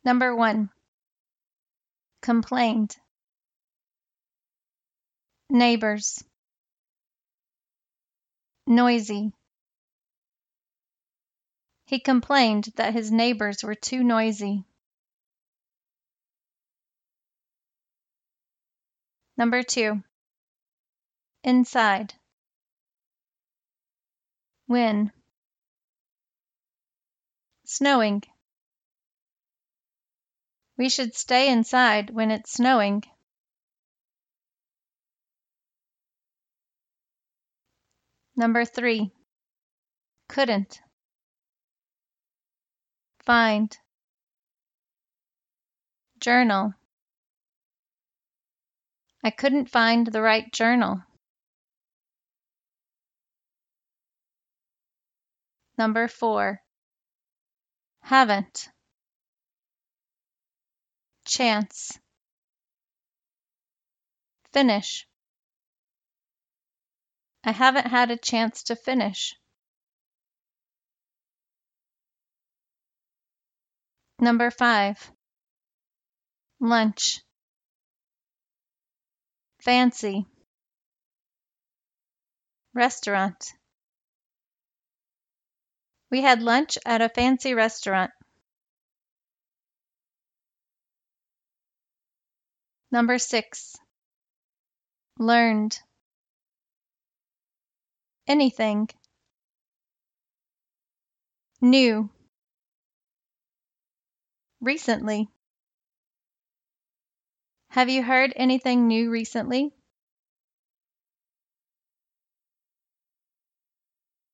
Number 1. Complained. Neighbors. Noisy. He complained that his neighbors were too noisy. Number 2. Inside. When. Snowing. We should stay inside when it's snowing. Number 3. Couldn't. Find. Journal. I couldn't find the right journal. Number 4. Haven't. Chance. Finish. I haven't had a chance to finish. Number 5. Lunch. Fancy. Restaurant. We had lunch at a fancy restaurant. Number 6. Learned. Anything. New. Recently. Have you heard anything new recently?